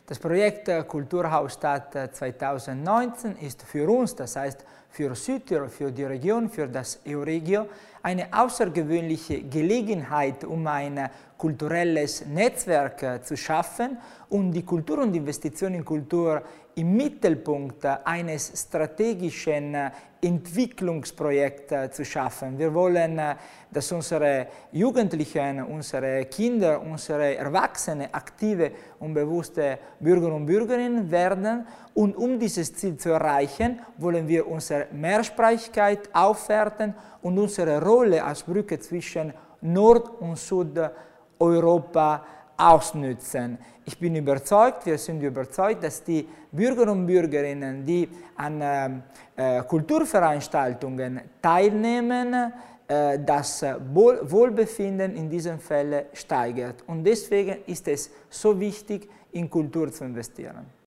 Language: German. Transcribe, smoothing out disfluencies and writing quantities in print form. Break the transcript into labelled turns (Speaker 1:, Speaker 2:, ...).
Speaker 1: Das Projekt Kulturhauptstadt 2019 ist für uns, das heißt für Südtirol, für die Region, für das EURegio, eine außergewöhnliche Gelegenheit, um ein kulturelles Netzwerk zu schaffen und die Kultur und Investition in Kultur im Mittelpunkt eines strategischen Entwicklungsprojekts zu schaffen. Wir wollen, dass unsere Jugendlichen, unsere Kinder, unsere Erwachsene aktive und bewusste Bürger und Bürgerinnen werden. Und um dieses Ziel zu erreichen, wollen wir unsere Mehrsprachigkeit aufwerten und unsere Rolle als Brücke zwischen Nord- und Südeuropa ausnützen. Ich bin überzeugt, wir sind überzeugt, dass die Bürger und Bürgerinnen, die an Kulturveranstaltungen teilnehmen, das Wohlbefinden in diesen Fällen steigert. Und deswegen ist es so wichtig, in Kultur zu investieren.